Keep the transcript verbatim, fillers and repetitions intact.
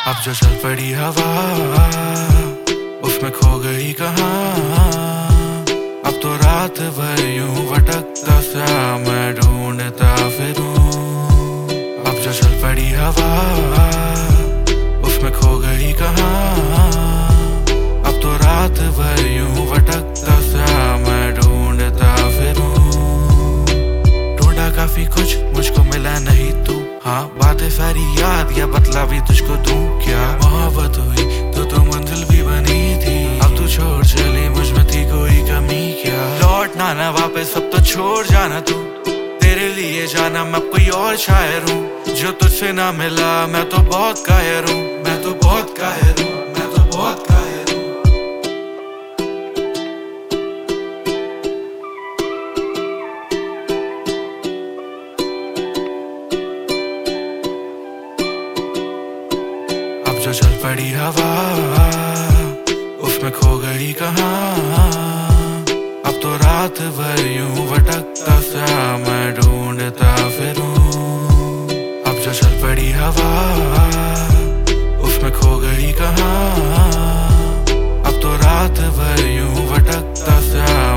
अब जो चल पड़ी हवा उसमें खो गई कहाँ। अब तो रात भर यूं भटकता सा मैं ढूंढता फिरूं। अब जो चल पड़ी हवा उसमें खो गई कहाँ। अब तो रात भर यूं भटकता सा मैं ढूंढता फिरूं। ढूंढा काफी कुछ मुझको मिला नहीं तू। हाँ बातें सारी याद या बतला भी तुझको दूं क्या। मोहब्बत हुई तो तो मंजिल भी बनी थी। अब तू छोड़ चली मुझ में थी कोई कमी क्या। लौटना ना वापस अब तो छोड़ जाना तू। तेरे लिए जाना मैं कोई और शायर हूँ। जो तुझसे ना मिला मैं तो बहुत कायर हूँ। मैं तो बहुत कायर हूँ। मैं तो बहुत कायर हूँ। अब जो चल पड़ी हवा उसमें खो गई कहाँ। अब तो रात भर यूं भटकता सा मैं ढूंढता फिरूं। अब जो चल पड़ी हवा उसमें खो गई कहाँ। अब तो रात भर यूं भटकता सा